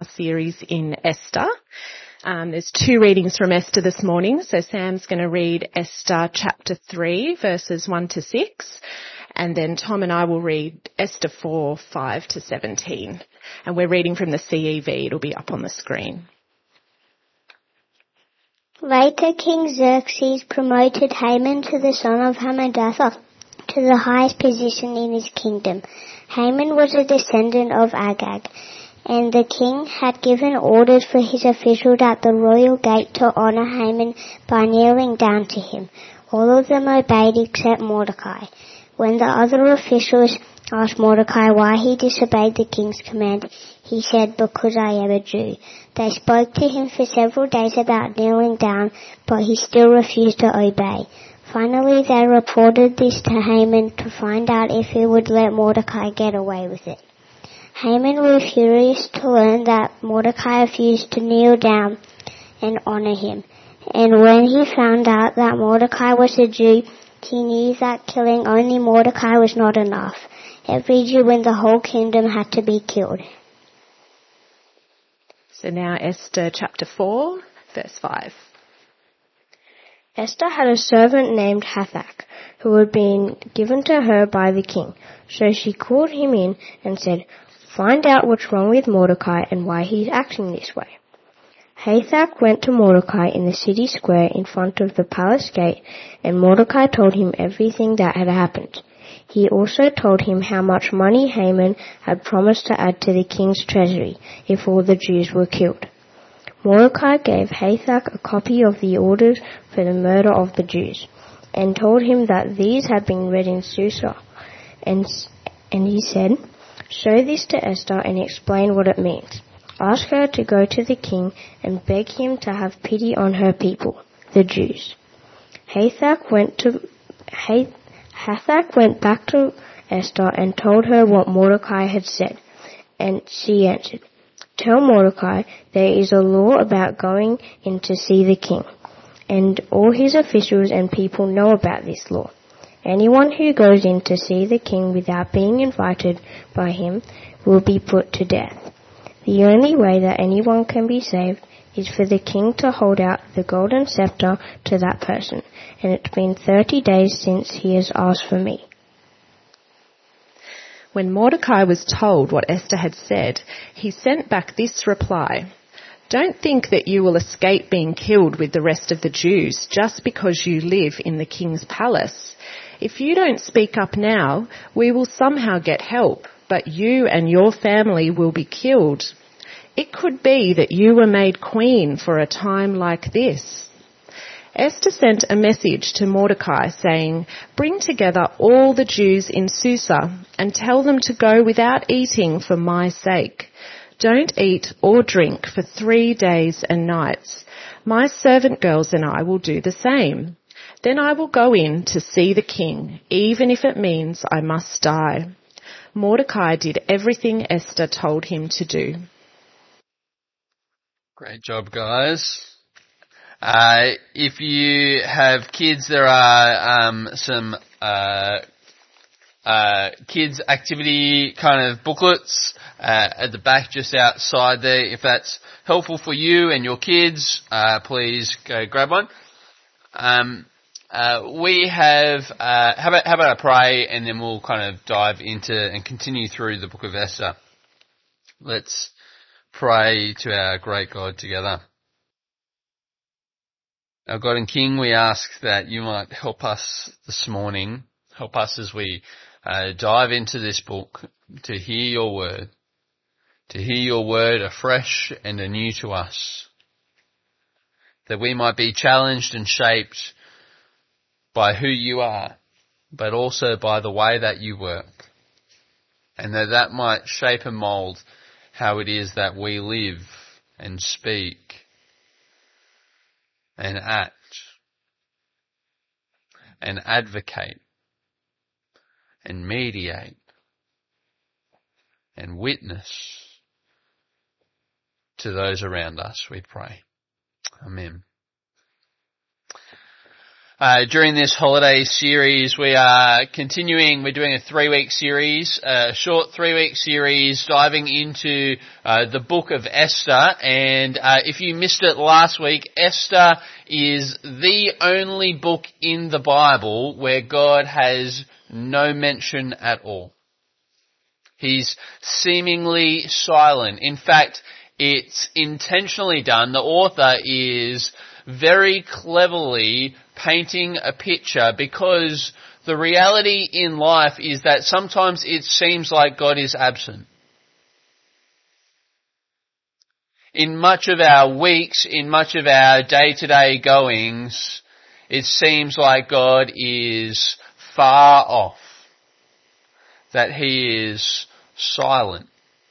series in Esther. There's 2 readings from Esther this morning. So Sam's going to read Esther chapter 3, verses 1 to 6. And then Tom and I will read Esther 4, 5 to 17. And we're reading from the CEV. It'll be up on the screen. Later, King Xerxes promoted Haman to the son of Hammedatha to the highest position in his kingdom. Haman was a descendant of Agag, and the king had given orders for his officials at the royal gate to honor Haman by kneeling down to him. All of them obeyed except Mordecai. When the other officials asked Mordecai why he disobeyed the king's command, he said, "Because I am a Jew." They spoke to him for several days about kneeling down, but he still refused to obey. Finally, they reported this to Haman to find out if he would let Mordecai get away with it. Haman was furious to learn that Mordecai refused to kneel down and honor him. And when he found out that Mordecai was a Jew, he knew that killing only Mordecai was not enough. Every Jew in the whole kingdom had to be killed. So now Esther chapter 4, verse 5. Esther had a servant named Hathach, who had been given to her by the king. So she called him in and said, "Find out what's wrong with Mordecai and why he's acting this way." Hathach went to Mordecai in the city square in front of the palace gate, and Mordecai told him everything that had happened. He also told him how much money Haman had promised to add to the king's treasury if all the Jews were killed. Mordecai gave Hathach a copy of the orders for the murder of the Jews, and told him that these had been read in Susa. And he said, "Show this to Esther and explain what it means. Ask her to go to the king and beg him to have pity on her people, the Jews." Hathach went back to Esther and told her what Mordecai had said, and she answered, "Tell Mordecai there is a law about going in to see the king, and all his officials and people know about this law. Anyone who goes in to see the king without being invited by him will be put to death. The only way that anyone can be saved is for the king to hold out the golden scepter to that person, and it's been 30 days since he has asked for me." When Mordecai was told what Esther had said, he sent back this reply: "Don't think that you will escape being killed with the rest of the Jews just because you live in the king's palace. If you don't speak up now, we will somehow get help, but you and your family will be killed. It could be that you were made queen for a time like this." Esther sent a message to Mordecai saying, "Bring together all the Jews in Susa and tell them to go without eating for my sake. Don't eat or drink for 3 days and nights. My servant girls and I will do the same. Then I will go in to see the king, even if it means I must die." Mordecai did everything Esther told him to do. Great job, guys. If you have kids, there are some kids activity kind of booklets at the back just outside there. If that's helpful for you and your kids, please go grab one. We have, how about I pray and then we'll kind of dive into and continue through the book of Esther. Let's pray to our great God together. Our God and King, we ask that you might help us this morning, help us as we dive into this book to hear your word afresh and anew to us, that we might be challenged and shaped by who you are, but also by the way that you work, and that might shape and mould how it is that we live and speak and act and advocate and mediate and witness to those around us, we pray. Amen. During this holiday series, we are continuing. We're doing a 3-week series, a short 3-week series, diving into the book of Esther. And if you missed it last week, Esther is the only book in the Bible where God has no mention at all. He's seemingly silent. In fact, it's intentionally done. The author is very cleverly painting a picture, because the reality in life is that sometimes it seems like God is absent. In much of our weeks, in much of our day-to-day goings, it seems like God is far off, that He is silent,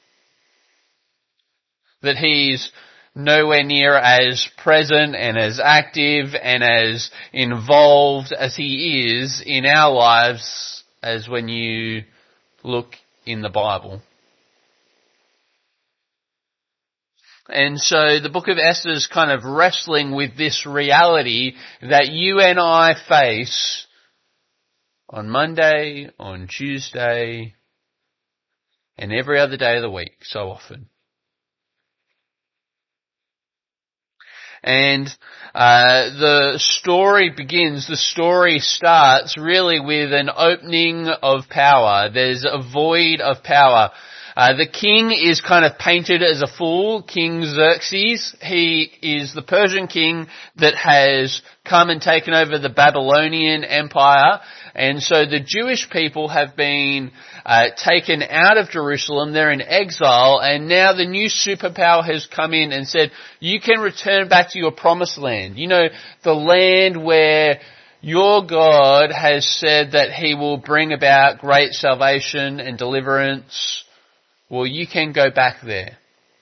that He's nowhere near as present and as active and as involved as He is in our lives as when you look in the Bible. And so the book of Esther is kind of wrestling with this reality that you and I face on Monday, on Tuesday, and every other day of the week so often. And the story starts really with an opening of power. There's a void of power. The king is kind of painted as a fool, King Xerxes. He is the Persian king that has come and taken over the Babylonian Empire. And so the Jewish people have been taken out of Jerusalem. They're in exile. And now the new superpower has come in and said, you can return back to your promised land. You know, the land where your God has said that He will bring about great salvation and deliverance. Well, you can go back there.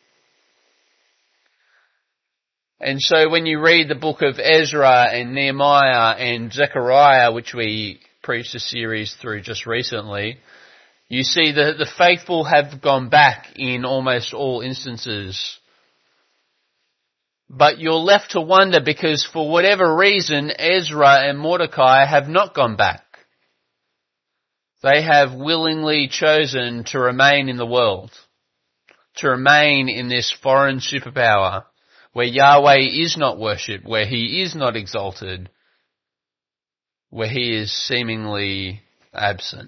And so when you read the book of Ezra and Nehemiah and Zechariah, which we preached a series through just recently, you see that the faithful have gone back in almost all instances. But you're left to wonder, because for whatever reason, Ezra and Mordecai have not gone back. They have willingly chosen to remain in the world, to remain in this foreign superpower where Yahweh is not worshipped, where He is not exalted, where He is seemingly absent.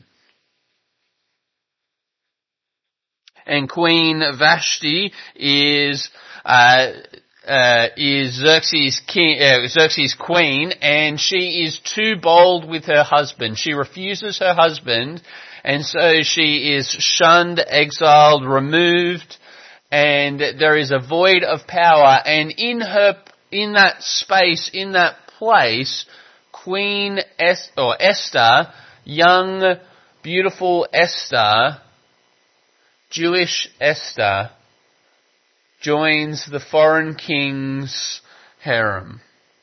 And Queen Vashti is Xerxes' queen, and she is too bold with her husband. She refuses her husband, and so she is shunned, exiled, removed, and there is a void of power. And in that space, in that place, Queen Esther, young, beautiful Esther, Jewish Esther, joins the foreign king's harem.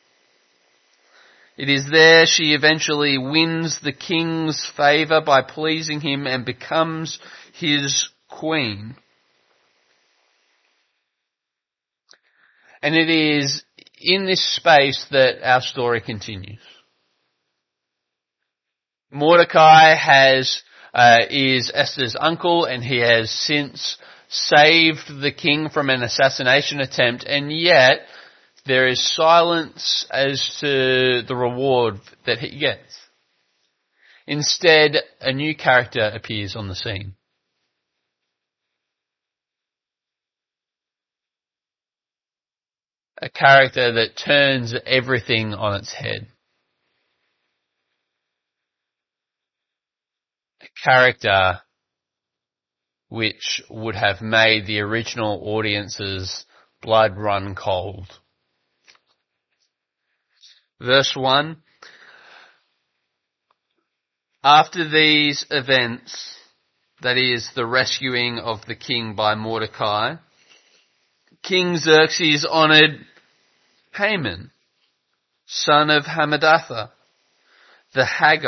It is there she eventually wins the king's favour by pleasing him and becomes his queen. And it is in this space that our story continues. Mordecai is Esther's uncle, and he has since saved the king from an assassination attempt, and yet there is silence as to the reward that he gets. Instead, a new character appears on the scene. A character that turns everything on its head. A character which would have made the original audience's blood run cold. Verse 1. After these events, that is, the rescuing of the king by Mordecai, King Xerxes honoured Haman, son of Hammedatha, the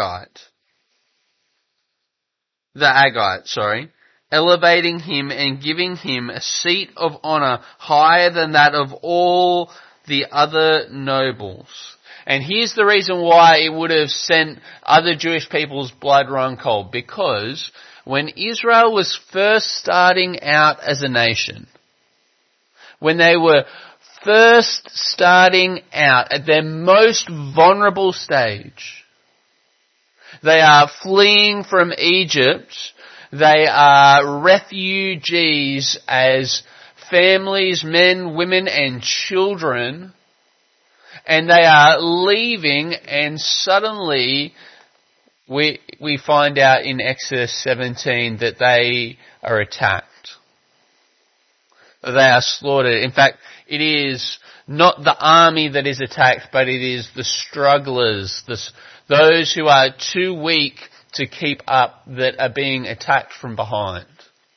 Agagite, elevating him and giving him a seat of honour higher than that of all the other nobles. And here's the reason why it would have sent other Jewish people's blood run cold. Because when Israel was first starting out as a nation, when they were first starting out at their most vulnerable stage, they are fleeing from Egypt. They are refugees as families, men, women and children. And they are leaving, and suddenly we find out in Exodus 17 that they are attacked. They are slaughtered. In fact, it is not the army that is attacked, but it is the strugglers, those who are too weak to keep up, that are being attacked from behind.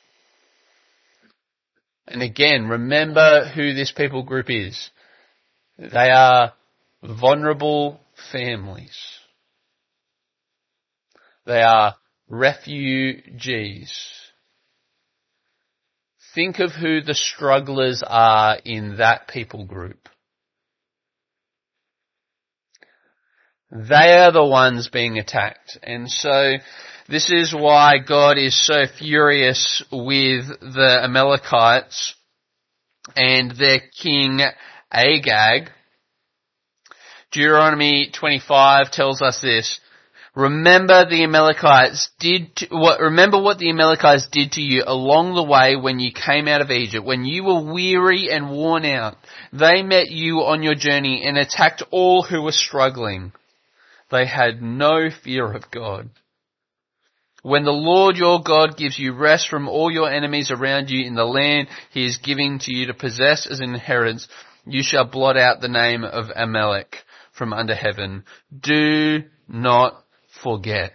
And again, remember who this people group is. They are vulnerable families. They are refugees. Think of who the strugglers are in that people group. They are the ones being attacked. And so this is why God is so furious with the Amalekites and their king Agag. Deuteronomy 25 tells us this. Remember what the Amalekites did to you along the way when you came out of Egypt, when you were weary and worn out. They met you on your journey and attacked all who were struggling. They had no fear of God. When the Lord your God gives you rest from all your enemies around you in the land he is giving to you to possess as an inheritance, you shall blot out the name of Amalek from under heaven. Do not forget.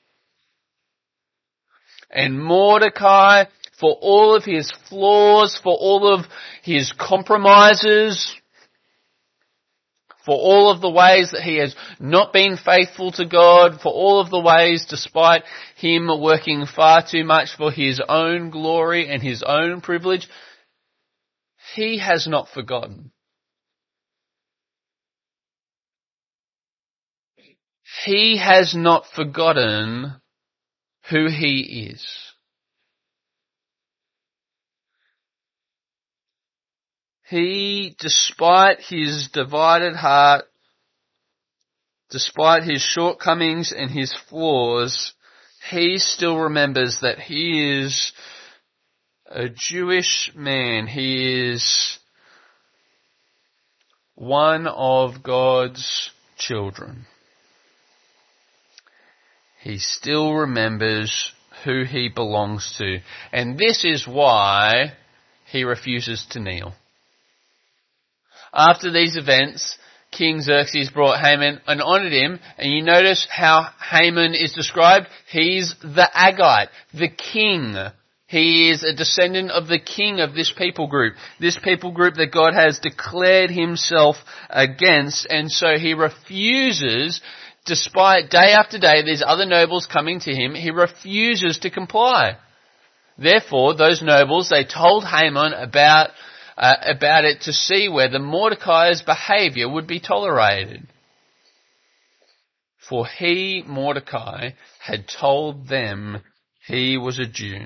And Mordecai, for all of his flaws, for all of his compromises, for all of the ways that he has not been faithful to God, for all of the ways, despite him working far too much for his own glory and his own privilege, he has not forgotten. He has not forgotten who he is. He, despite his divided heart, despite his shortcomings and his flaws, he still remembers that he is a Jewish man. He is one of God's children. He still remembers who he belongs to. And this is why he refuses to kneel. After these events, King Xerxes brought Haman and honoured him. And you notice how Haman is described? He's the Agagite, the king. He is a descendant of the king of this people group. This people group that God has declared himself against. And so he refuses, despite day after day these other nobles coming to him, he refuses to comply. Therefore, those nobles, they told Haman about it to see whether Mordecai's behaviour would be tolerated. For he, Mordecai, had told them he was a Jew.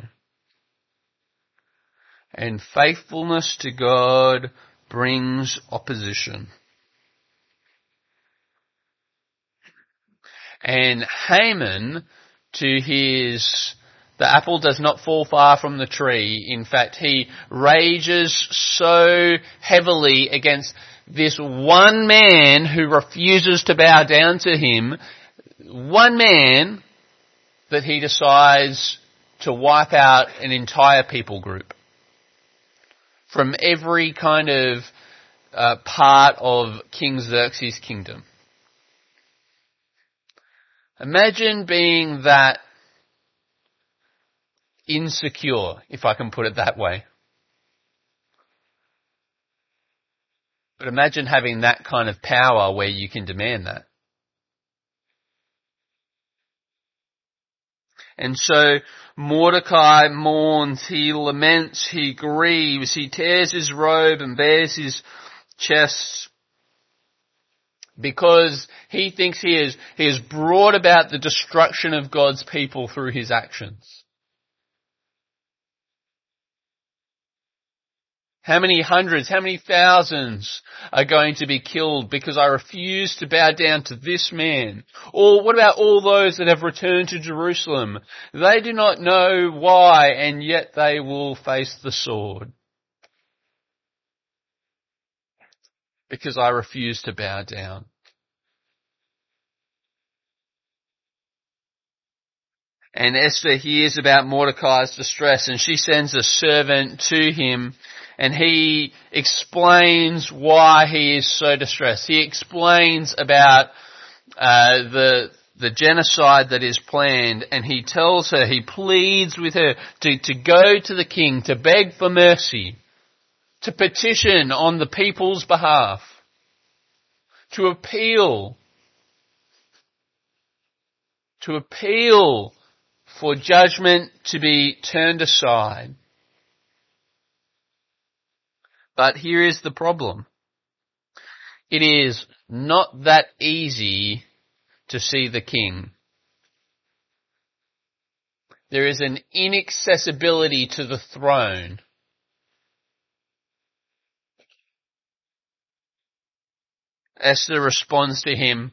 And faithfulness to God brings opposition. And Haman, the apple does not fall far from the tree. In fact, he rages so heavily against this one man who refuses to bow down to him, one man, that he decides to wipe out an entire people group from every kind of part of King Xerxes' kingdom. Imagine being that insecure, if I can put it that way. But imagine having that kind of power where you can demand that. And so Mordecai mourns, he laments, he grieves, he tears his robe and bares his chest. because he thinks he has brought about the destruction of God's people through his actions. How many hundreds, how many thousands are going to be killed because I refuse to bow down to this man? Or what about all those that have returned to Jerusalem? They do not know why, and yet they will face the sword. Because I refuse to bow down. And Esther hears about Mordecai's distress, and she sends a servant to him, and he explains why he is so distressed. He explains about the genocide that is planned, and he tells her, he pleads with her to go to the king, to beg for mercy, to petition on the people's behalf, to appeal for judgment to be turned aside. But here is the problem. It is not that easy to see the king. There is an inaccessibility to the throne. Esther responds to him.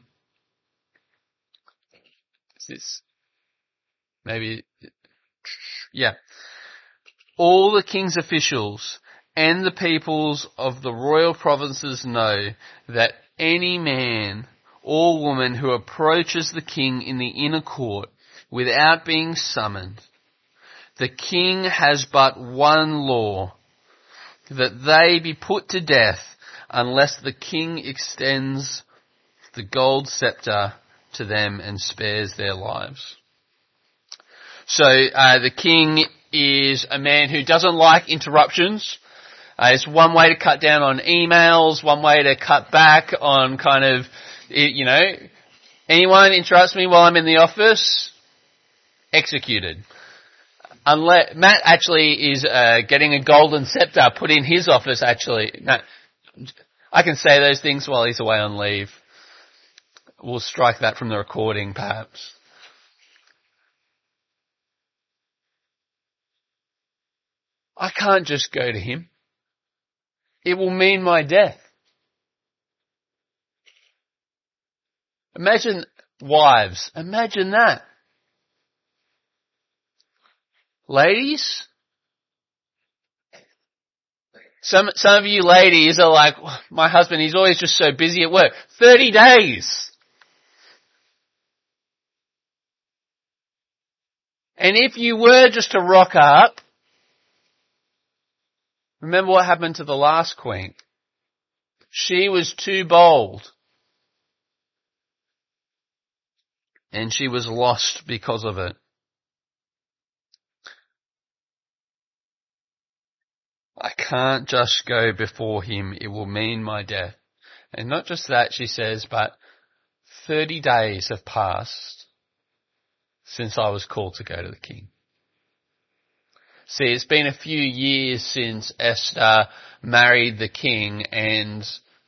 All the king's officials and the peoples of the royal provinces know that any man or woman who approaches the king in the inner court without being summoned, the king has but one law, that they be put to death unless the king extends the gold scepter to them and spares their lives. So the king is a man who doesn't like interruptions. It's one way to cut down on emails, one way to cut back on kind of, anyone interrupts me while I'm in the office, executed. Unless Matt actually is getting a golden scepter put in his office, actually. Matt, I can say those things while he's away on leave. We'll strike that from the recording, perhaps. I can't just go to him. It will mean my death. Imagine wives. Imagine that. Ladies? Some of you ladies are like, my husband, he's always just so busy at work. 30 days. And if you were just to rock up, remember what happened to the last queen. She was too bold. And she was lost because of it. I can't just go before him. It will mean my death. And not just that, she says, but 30 days have passed since I was called to go to the king. See, it's been a few years since Esther married the king, and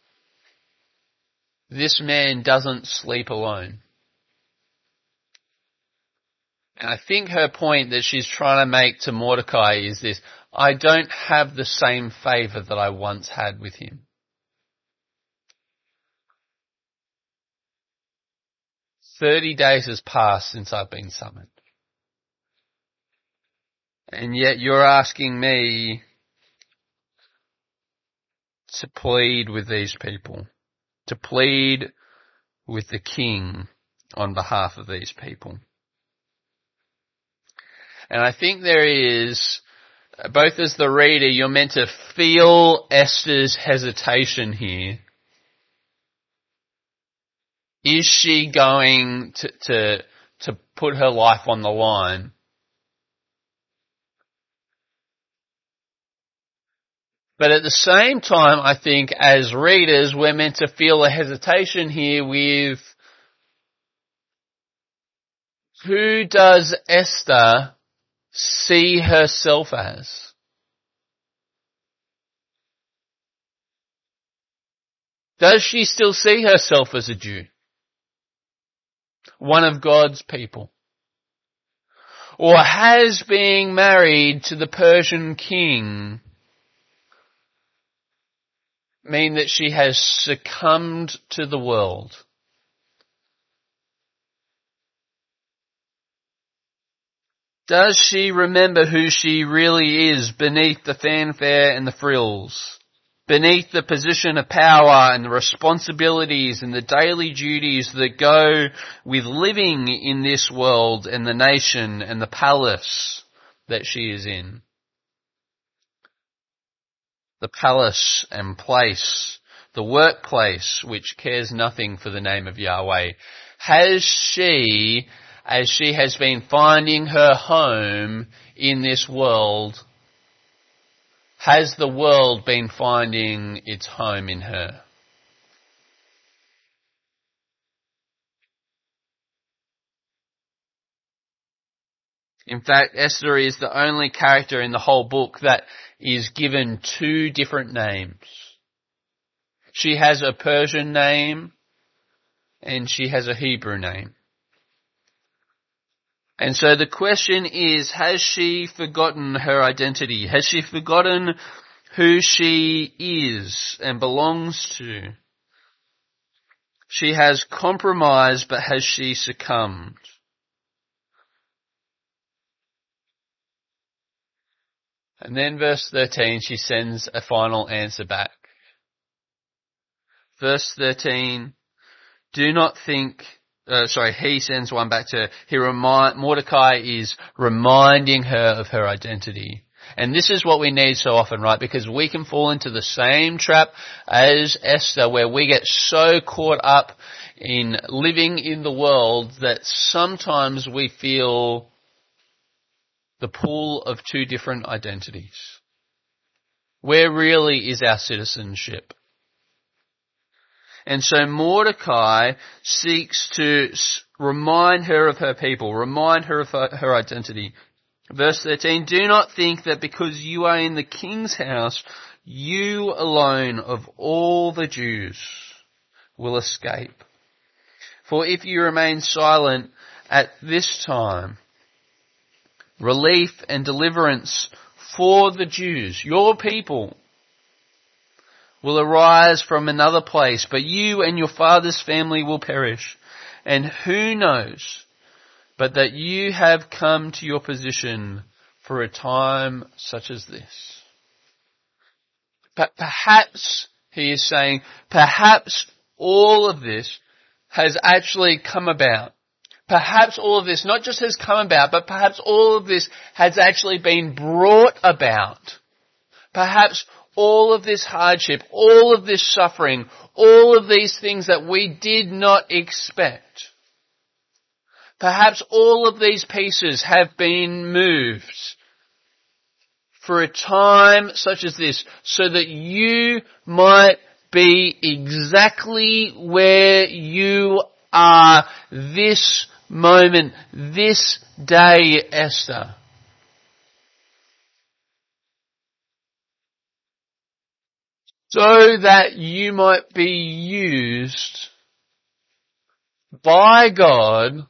this man doesn't sleep alone. And I think her point that she's trying to make to Mordecai is this: I don't have the same favour that I once had with him. "30 days has passed since I've been summoned. And yet you're asking me to plead with these people, to plead with the king on behalf of these people." And I think there is, both as the reader, you're meant to feel Esther's hesitation here. Is she going to put her life on the line? But at the same time, I think as readers, we're meant to feel a hesitation here with, who does Esther see herself as? Does she still see herself as a Jew? One of God's people? Or has being married to the Persian king mean that she has succumbed to the world? Does she remember who she really is beneath the fanfare and the frills? Beneath the position of power and the responsibilities and the daily duties that go with living in this world and the nation and the palace that she is in? The palace and place, the workplace which cares nothing for the name of Yahweh. Has she, as she has been finding her home in this world, has the world been finding its home in her? In fact, Esther is the only character in the whole book that is given two different names. She has a Persian name and she has a Hebrew name. And so the question is, has she forgotten her identity? Has she forgotten who she is and belongs to? She has compromised, but has she succumbed? And then verse 13, she sends a final answer back. Verse 13, he sends one back to her. Mordecai is reminding her of her identity. And this is what we need so often, right? Because we can fall into the same trap as Esther, where we get so caught up in living in the world that sometimes we feel the pull of two different identities. Where really is our citizenship? And so Mordecai seeks to remind her of her people, remind her of her identity. Verse 13, do not think that because you are in the king's house, you alone of all the Jews will escape. For if you remain silent at this time, relief and deliverance for the Jews, your people, will arise from another place, but you and your father's family will perish. And who knows but that you have come to your position for a time such as this. But perhaps, he is saying, perhaps all of this has actually come about. Perhaps all of this not just has come about, but perhaps all of this has actually been brought about. Perhaps all of this hardship, all of this suffering, all of these things that we did not expect. Perhaps all of these pieces have been moved for a time such as this, so that you might be exactly where you are this moment, this day, Esther. So that you might be used by God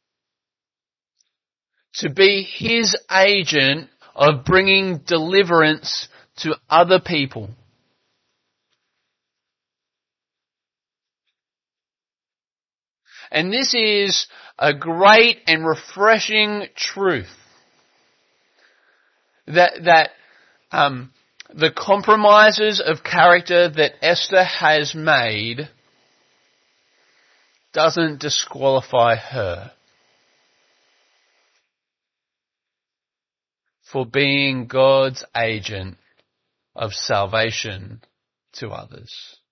to be His agent of bringing deliverance to other people. And this is a great and refreshing truth. That the compromises of character that Esther has made doesn't disqualify her for being God's agent of salvation to others.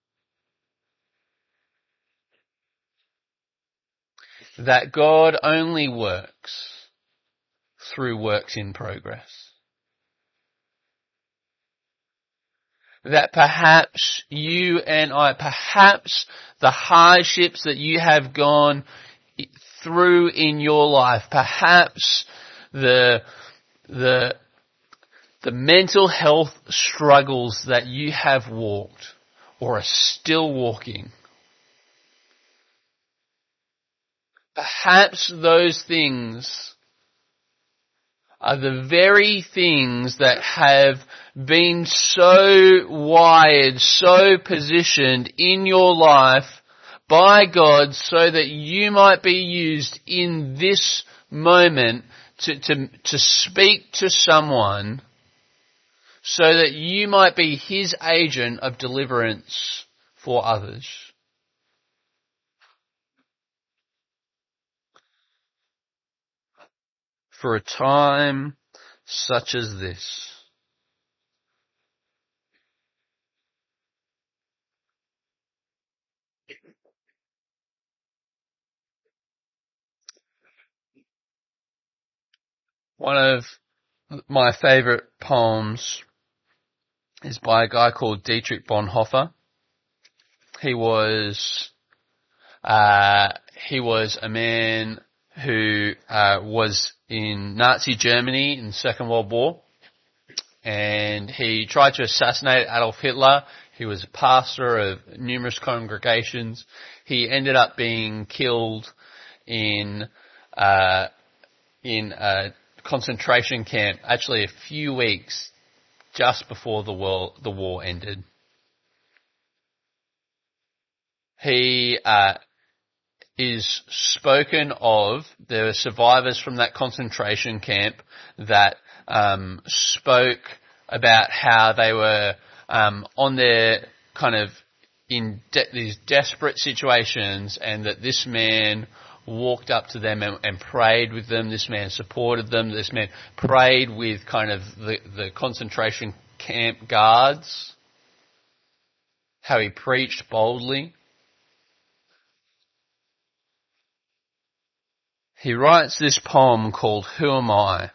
That God only works through works in progress. That perhaps you and I, perhaps the hardships that you have gone through in your life, perhaps the mental health struggles that you have walked, or are still walking. Perhaps those things are the very things that have been so wired, so positioned in your life by God so that you might be used in this moment to speak to someone so that you might be His agent of deliverance for others. For a time such as this. One of my favourite poems is by a guy called Dietrich Bonhoeffer. He was a man who was in Nazi Germany in the Second World War, and he tried to assassinate Adolf Hitler. He was a pastor of numerous congregations. He ended up being killed in a concentration camp, actually a few weeks just before the war ended. He is spoken of. There were survivors from that concentration camp that spoke about how they were on their kind of in these desperate situations, and that this man walked up to them and prayed with them. This man supported them. This man prayed with kind of the concentration camp guards. How he preached boldly. He writes this poem called Who Am I?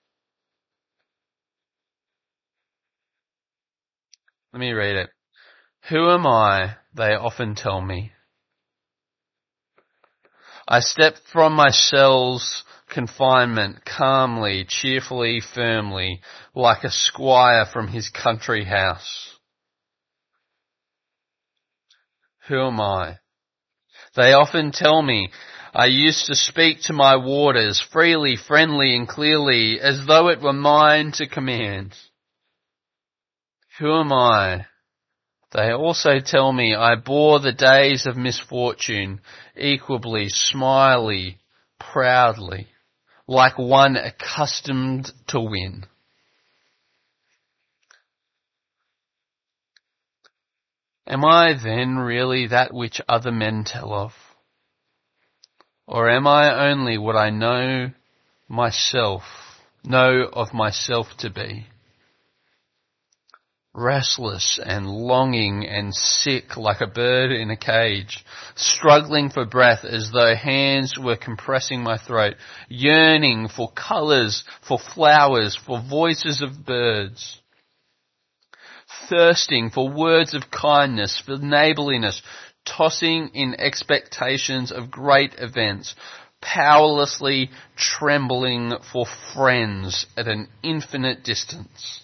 Let me read it. Who am I? They often tell me. I step from my cell's confinement calmly, cheerfully, firmly, like a squire from his country house. Who am I? They often tell me. I used to speak to my warders freely, friendly and clearly, as though it were mine to command. Who am I? They also tell me I bore the days of misfortune equably, smiley, proudly, like one accustomed to win. Am I then really that which other men tell of? Or am I only what I know of myself to be? Restless and longing and sick like a bird in a cage, struggling for breath as though hands were compressing my throat, yearning for colours, for flowers, for voices of birds, thirsting for words of kindness, for neighbourliness, tossing in expectations of great events, powerlessly trembling for friends at an infinite distance.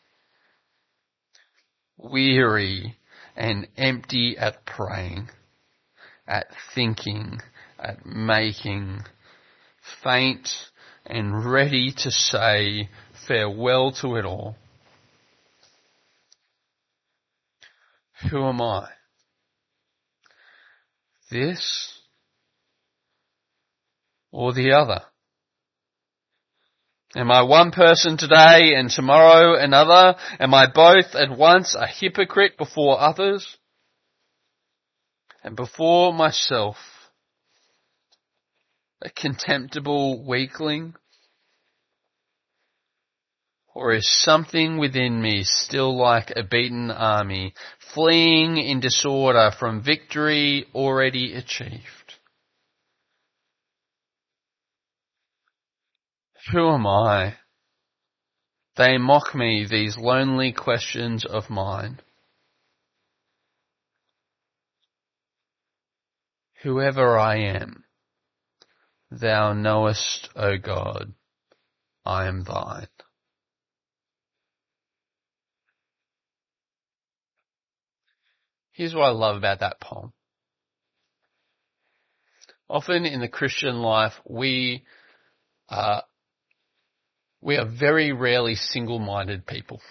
Weary and empty at praying, at thinking, at making, faint and ready to say farewell to it all. Who am I? This or the other? Am I one person today and tomorrow another? Am I both at once a hypocrite before others and before myself, a contemptible weakling? Or is something within me still like a beaten army, fleeing in disorder from victory already achieved? Who am I? They mock me, these lonely questions of mine. Whoever I am, thou knowest, O God, I am thine. Here's what I love about that poem. Often in the Christian life, we are very rarely single-minded people.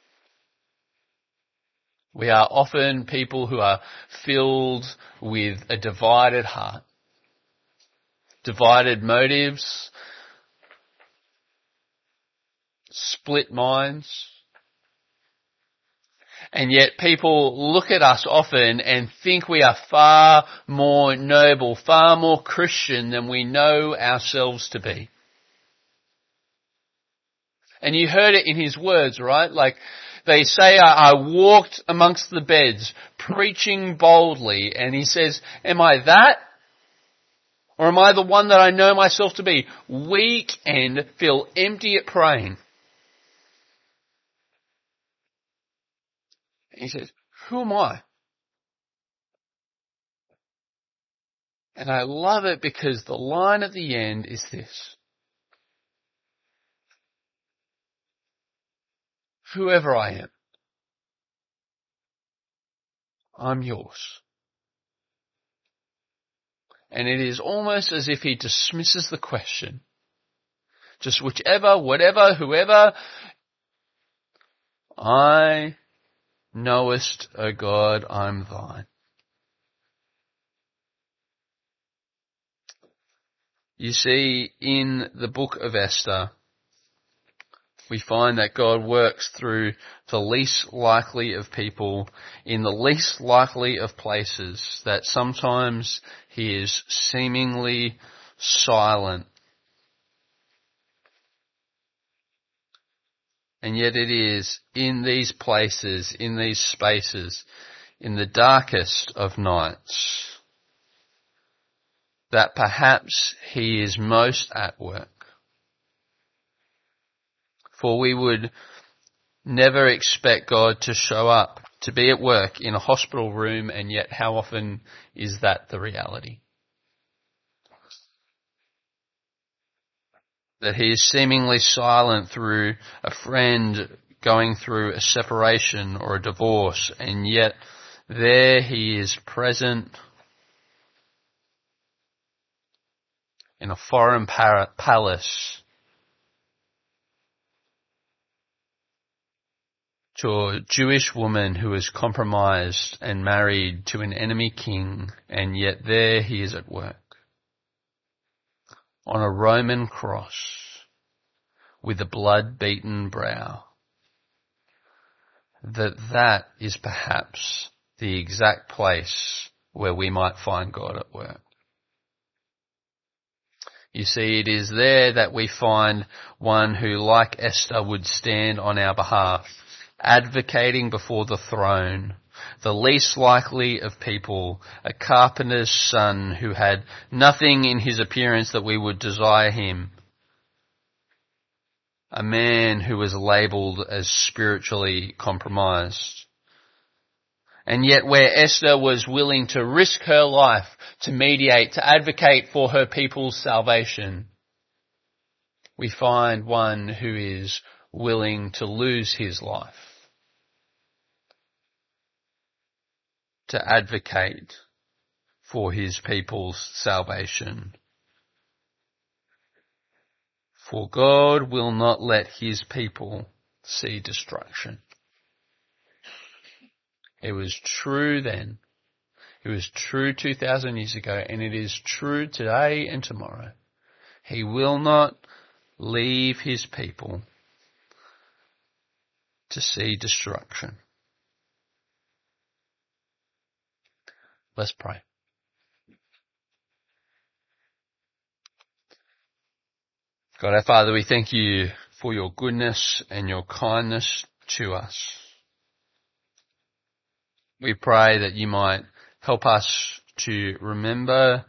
We are often people who are filled with a divided heart, divided motives, split minds. And yet people look at us often and think we are far more noble, far more Christian than we know ourselves to be. And you heard it in his words, right? Like they say, I walked amongst the beds, preaching boldly. And he says, am I that? Or am I the one that I know myself to be? Weak and feel empty at praying. He says, who am I? And I love it because the line at the end is this. Whoever I am, I'm yours. And it is almost as if he dismisses the question. Just whichever, whatever, whoever, I knowest, O God, I'm thine. You see, in the book of Esther, we find that God works through the least likely of people in the least likely of places, that sometimes he is seemingly silent. And yet it is in these places, in these spaces, in the darkest of nights, that perhaps he is most at work. For we would never expect God to show up, to be at work in a hospital room, and yet how often is that the reality? That he is seemingly silent through a friend going through a separation or a divorce, and yet there he is present in a foreign palace to a Jewish woman who is compromised and married to an enemy king, and yet there he is at work on a Roman cross with a blood-beaten brow. That is perhaps the exact place where we might find God at work. You see, it is there that we find one who, like Esther, would stand on our behalf, advocating before the throne, the least likely of people, a carpenter's son who had nothing in his appearance that we would desire him, a man who was labelled as spiritually compromised. And yet where Esther was willing to risk her life to mediate, to advocate for her people's salvation, we find one who is willing to lose his life to advocate for his people's salvation. For God will not let his people see destruction. It was true then. It was true 2,000 years ago, and it is true today and tomorrow. He will not leave his people to see destruction. Let's pray. God our Father, we thank you for your goodness and your kindness to us. We pray that you might help us to remember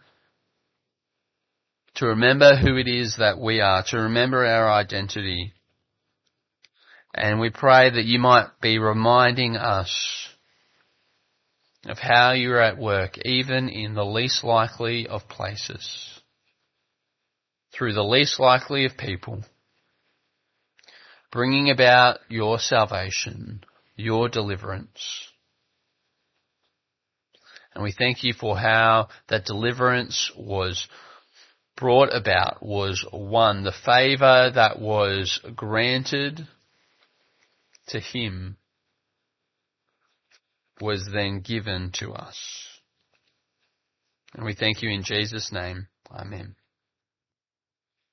who it is that we are, to remember our identity. And we pray that you might be reminding us of how you're at work, even in the least likely of places, through the least likely of people, bringing about your salvation, your deliverance. And we thank you for how that deliverance was brought about, was won. The favour that was granted to him was then given to us. And we thank you in Jesus' name. Amen.